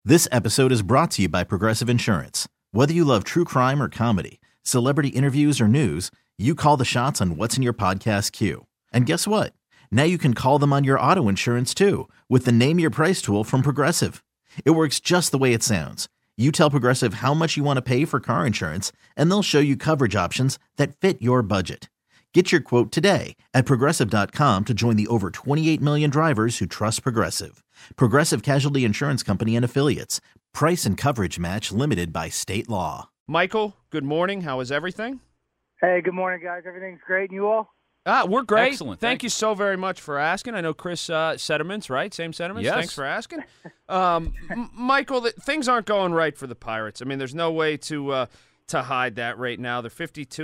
This episode is brought to you by Progressive Insurance. Whether you love true crime or comedy, celebrity interviews or news, you call the shots on what's in your podcast queue. And guess what? Now you can call them on your auto insurance too with the Name Your Price tool from Progressive. It works just the way it sounds. You tell Progressive how much you want to pay for car insurance, and they'll show you coverage options that fit your budget. Get your quote today at Progressive.com to join the over 28 million drivers who trust Progressive. Progressive Casualty Insurance Company and Affiliates. Price and coverage match limited by state law. Michael, good morning. How is everything? Hey, good morning, guys. Everything's great. And you all? We're great. Excellent. Thank you so very much for asking. I know Chris sentiments, right? Same sentiments? Yes. Thanks for asking. Michael, things aren't going right for the Pirates. I mean, there's no way to hide that right now. They're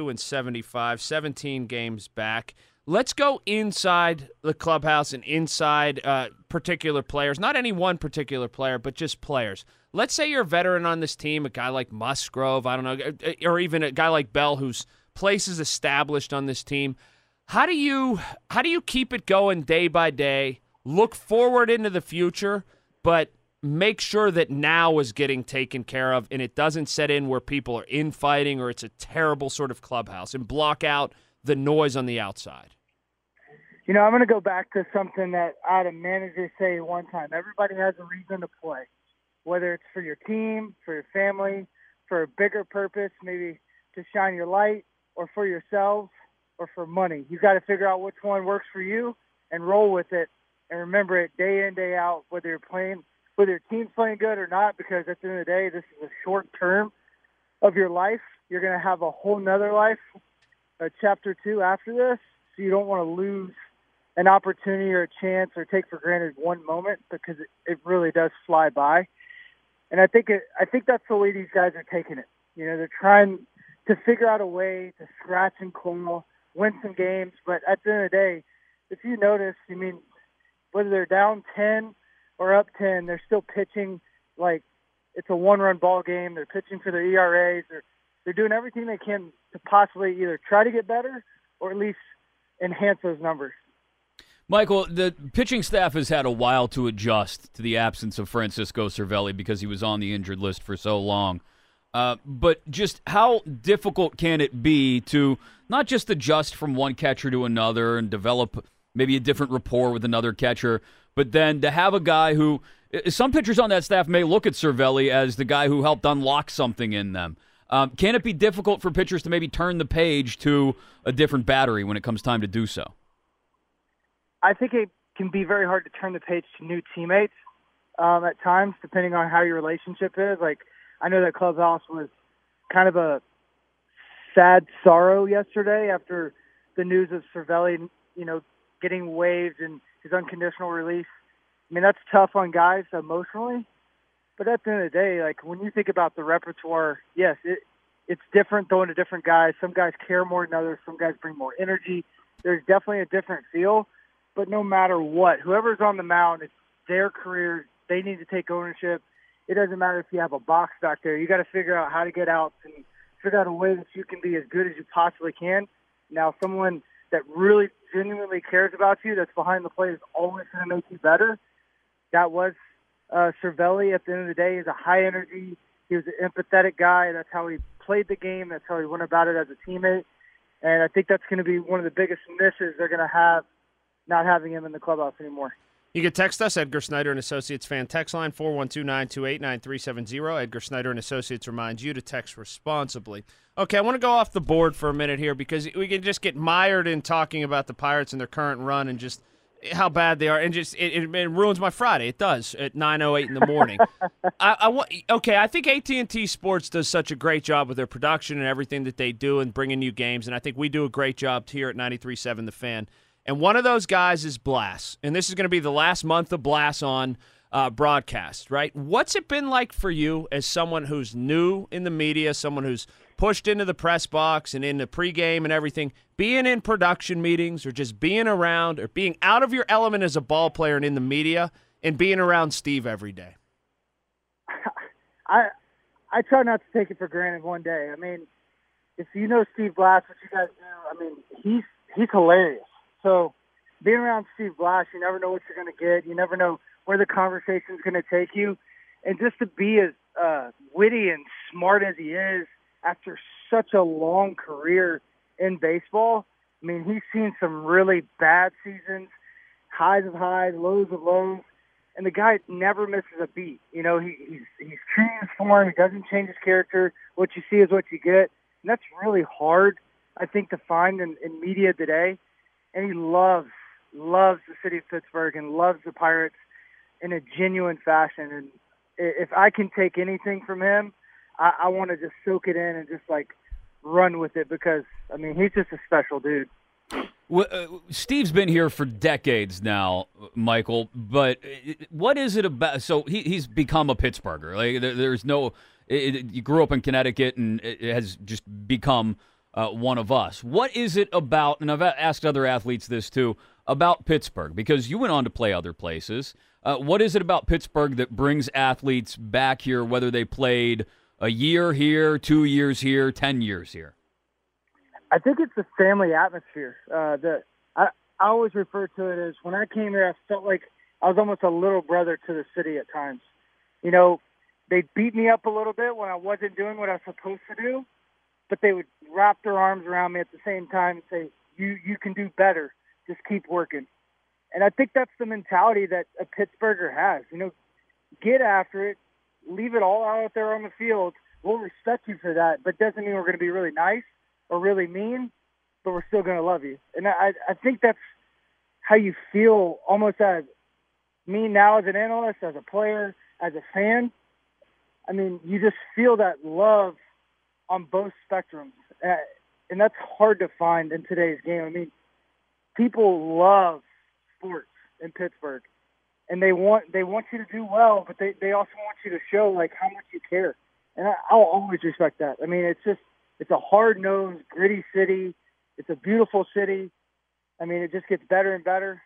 52-75, 17 games back. Let's go inside the clubhouse and inside particular players. Not any one particular player, but just players. Let's say you're a veteran on this team, a guy like Musgrove, I don't know, or even a guy like Bell whose place is established on this team. How do you keep it going day by day, look forward into the future, but make sure that now is getting taken care of and it doesn't set in where people are infighting or it's a terrible sort of clubhouse, and block out the noise on the outside? You know, I'm going to go back to something that I had a manager say one time. Everybody has a reason to play, whether it's for your team, for your family, for a bigger purpose, maybe to shine your light, or for yourselves, or for money. You got to figure out which one works for you and roll with it, and remember it day in, day out, whether your team's playing good or not, because at the end of the day, this is a short term of your life. You're going to have a whole nother life, a chapter 2 after this, so you don't want to lose an opportunity or a chance or take for granted one moment, because it really does fly by. And I think that's the way these guys are taking it. You know, they're trying to figure out a way to scratch and claw, win some games, but at the end of the day, if you notice, I mean, whether they're down 10 or up 10, they're still pitching like it's a one-run ball game. They're pitching for their ERAs. They're doing everything they can to possibly either try to get better or at least enhance those numbers. Michael, the pitching staff has had a while to adjust to the absence of Francisco Cervelli because he was on the injured list for so long. But just how difficult can it be to not just adjust from one catcher to another and develop maybe a different rapport with another catcher, but then to have a guy who – some pitchers on that staff may look at Cervelli as the guy who helped unlock something in them. Can it be difficult for pitchers to maybe turn the page to a different battery when it comes time to do so? I think it can be very hard to turn the page to new teammates at times, depending on how your relationship is. Like, I know that clubhouse was kind of a sad sorrow yesterday after the news of Cervelli, you know, getting waived and his unconditional release. I mean, that's tough on guys emotionally. But at the end of the day, like, when you think about the repertoire, yes, it's different throwing to different guys. Some guys care more than others. Some guys bring more energy. There's definitely a different feel. But no matter what, whoever's on the mound, it's their career. They need to take ownership. It doesn't matter if you have a box back there. You got to figure out how to get out and figure out a way that you can be as good as you possibly can. Now, someone that really genuinely cares about you, that's behind the plate, is always going to make you better. That was Cervelli. At the end of the day, he's a high energy. He was an empathetic guy. That's how he played the game. That's how he went about it as a teammate. And I think that's going to be one of the biggest misses they're going to have, not having him in the clubhouse anymore. You can text us, Edgar Snyder and Associates fan text line 412-928-9370. Edgar Snyder and Associates reminds you to text responsibly. Okay, I want to go off the board for a minute here because we can just get mired in talking about the Pirates and their current run and just how bad they are, and just it ruins my Friday. It does at 9:08 in the morning. I think AT&T Sports does such a great job with their production and everything that they do and bringing you games, and I think we do a great job here at 93.7 The Fan. And one of those guys is Blass. And this is going to be the last month of Blass on broadcast, right? What's it been like for you as someone who's new in the media, someone who's pushed into the press box and in the pregame and everything, being in production meetings or just being around or being out of your element as a ball player and in the media and being around Steve every day? I try not to take it for granted one day. I mean, if you know Steve Blass, what you guys do, I mean, he's hilarious. So being around Steve Blass, you never know what you're going to get. You never know where the conversation's going to take you. And just to be as witty and smart as he is after such a long career in baseball, I mean, he's seen some really bad seasons, highs of highs, lows of lows, and the guy never misses a beat. You know, he's true to his form. He doesn't change his character. What you see is what you get, and that's really hard, I think, to find in media today. And he loves the city of Pittsburgh and loves the Pirates in a genuine fashion. And if I can take anything from him, I want to just soak it in and just run with it, because I mean, he's just a special dude. Well, Steve's been here for decades now, Michael, but what is it about? So he's become a Pittsburgher. Like, there's no, you grew up in Connecticut and it has just become one of us. What is it about, and I've asked other athletes this too, about Pittsburgh, because you went on to play other places. What is it about Pittsburgh that brings athletes back here, whether they played a year here, 2 years here, 10 years here? I think it's the family atmosphere. I always refer to it as, when I came here, I felt like I was almost a little brother to the city at times. You know, they beat me up a little bit when I wasn't doing what I was supposed to do, but they would wrap their arms around me at the same time and say, you can do better. Just keep working. And I think that's the mentality that a Pittsburgher has. You know, get after it, leave it all out there on the field. We'll respect you for that, but doesn't mean we're going to be really nice or really mean, but we're still going to love you. And I think that's how you feel almost as me now as an analyst, as a player, as a fan. I mean, you just feel that love on both spectrums. And that's hard to find in today's game. I mean, people love sports in Pittsburgh, and they want you to do well, but they also want you to show how much you care. And I'll always respect that. I mean, it's a hard-nosed, gritty city. It's a beautiful city. I mean, it just gets better and better.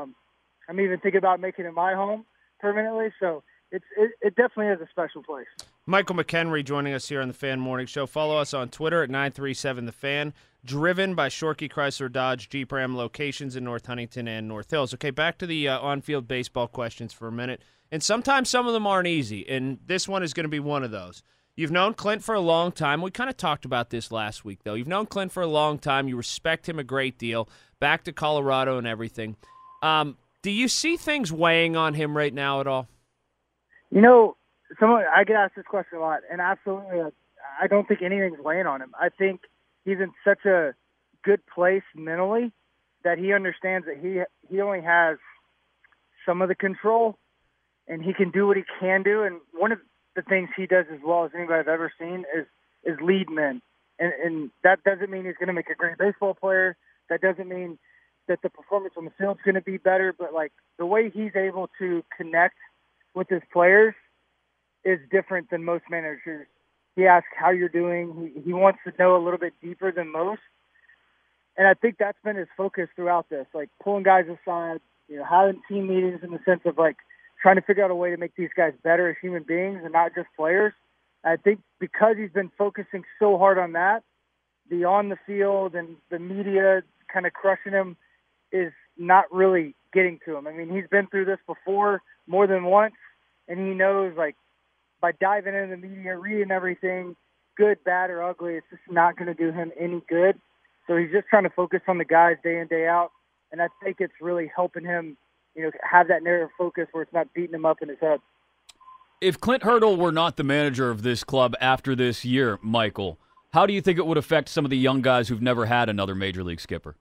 I'm even thinking about making it my home permanently. So it definitely is a special place. Michael McHenry joining us here on the Fan Morning Show. Follow us on Twitter at 937TheFan. Driven by Shorkey Chrysler Dodge Jeep Ram locations in North Huntington and North Hills. Okay, back to the on-field baseball questions for a minute. And sometimes some of them aren't easy, and this one is going to be one of those. You've known Clint for a long time. We kind of talked about this last week, though. You've known Clint for a long time. You respect him a great deal. Back to Colorado and everything. Do you see things weighing on him right now at all? You know, I get asked this question a lot, and absolutely, I don't think anything's weighing on him. I think he's in such a good place mentally that he understands that he only has some of the control, and he can do what he can do. And one of the things he does as well as anybody I've ever seen is lead men. And that doesn't mean he's going to make a great baseball player. That doesn't mean that the performance on the field is going to be better. But, the way he's able to connect with his players is different than most managers. He asks how you're doing. He wants to know a little bit deeper than most. And I think that's been his focus throughout this, pulling guys aside, having team meetings in the sense of, trying to figure out a way to make these guys better as human beings and not just players. I think because he's been focusing so hard on that, the on the field and the media kind of crushing him is not really getting to him. I mean, he's been through this before more than once, and he knows, by diving into the media, reading everything, good, bad, or ugly, it's just not going to do him any good. So he's just trying to focus on the guys day in, day out, and I think it's really helping him have that narrow focus where it's not beating him up in his head. If Clint Hurdle were not the manager of this club after this year, Michael, how do you think it would affect some of the young guys who've never had another major league skipper?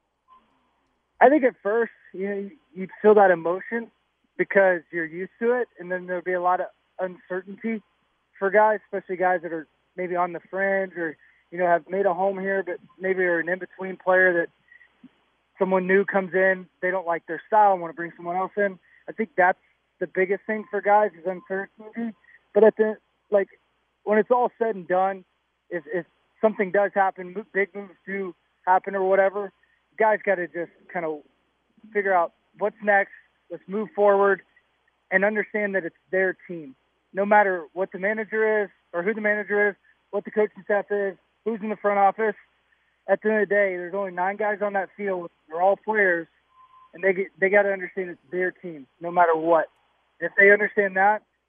I think at first, you'd feel that emotion because you're used to it, and then there'll be a lot of uncertainty for guys, especially guys that are maybe on the fringe or, have made a home here, but maybe are an in-between player that someone new comes in, they don't like their style and want to bring someone else in. I think that's the biggest thing for guys is uncertainty. But when it's all said and done, if something does happen, big moves do happen or whatever, guys got to just kind of figure out what's next, let's move forward, and understand that it's their team. No matter what the manager is or who the manager is, what the coaching staff is, who's in the front office, at the end of the day, there's only 9 guys on that field. They're all players, and they got to understand it's their team, no matter what. If they understand that,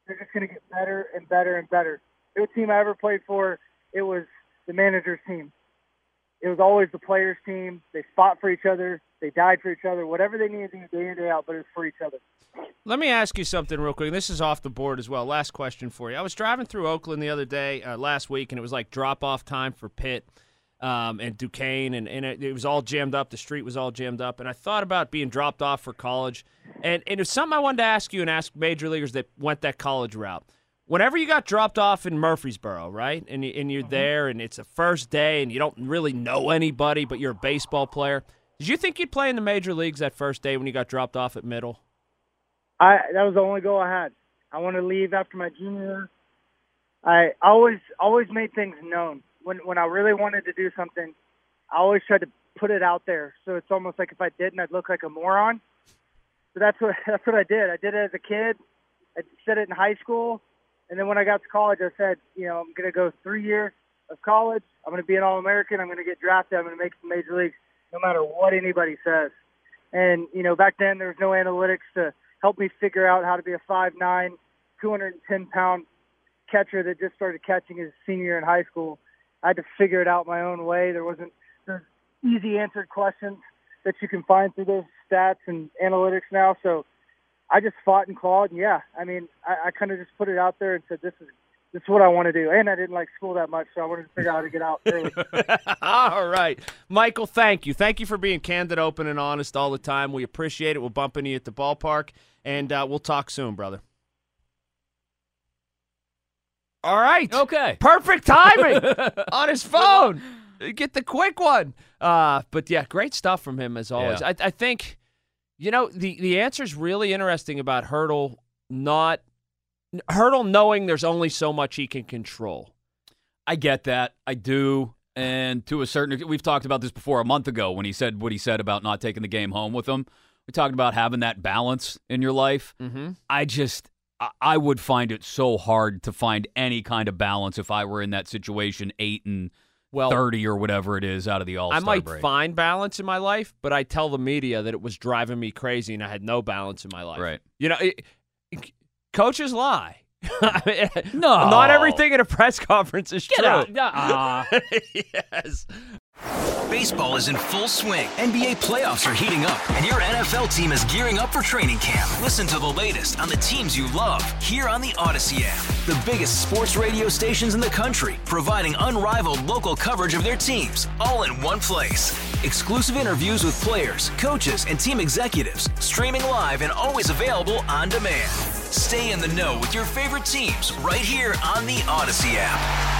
they're just going to get better and better and better. No team I ever played for, it was the manager's team. It was always the players' team. They fought for each other. They died for each other. Whatever they needed to do day in, day out, but it was for each other. Let me ask you something real quick. This is off the board as well. Last question for you. I was driving through Oakland the other day, last week, and it was like drop-off time for Pitt and Duquesne, and it was all jammed up. The street was all jammed up, and I thought about being dropped off for college. And it was something I wanted to ask you and ask major leaguers that went that college route. Whenever you got dropped off in Murfreesboro, right, and you're there, and it's a first day, and you don't really know anybody, but you're a baseball player, did you think you'd play in the major leagues that first day when you got dropped off at Middle? That was the only goal I had. I wanted to leave after my junior year. I always made things known. When I really wanted to do something, I always tried to put it out there. So it's almost like if I didn't, I'd look like a moron. So that's what I did. I did it as a kid. I said it in high school. And then when I got to college, I said, I'm going to go 3 years of college. I'm going to be an All-American. I'm going to get drafted. I'm going to make the major leagues no matter what anybody says. And, back then there was no analytics to help me figure out how to be a 5'9", 210-pound catcher that just started catching his senior year in high school. I had to figure it out my own way. There's easy answered questions that you can find through those stats and analytics now. So I just fought and clawed. And I kind of just put it out there and said, this is what I want to do. And I didn't like school that much, so I wanted to figure out how to get out early. All right. Michael, thank you. Thank you for being candid, open, and honest all the time. We appreciate it. We'll bump into you at the ballpark, and we'll talk soon, brother. All right. Okay. Perfect timing on his phone. Get the quick one. But, yeah, great stuff from him as always. Yeah. I think, the answer is really interesting about Hurdle knowing there's only so much he can control. I get that. I do. And to a certain degree, we've talked about this before a month ago when he said what he said about not taking the game home with him. We talked about having that balance in your life. Mm-hmm. I would find it so hard to find any kind of balance if I were in that situation 8 and 30 or whatever it is out of the All-Star break. I might find balance in my life, but I tell the media that it was driving me crazy and I had no balance in my life. Right. Coaches lie. No. Not everything at a press conference is Get true. out. Yes. Baseball is in full swing. NBA playoffs are heating up, and your NFL team is gearing up for training camp. Listen to the latest on the teams you love here on the Odyssey app. The biggest sports radio stations in the country, providing unrivaled local coverage of their teams, all in one place. Exclusive interviews with players, coaches, and team executives, streaming live and always available on demand. Stay in the know with your favorite teams right here on the Odyssey app.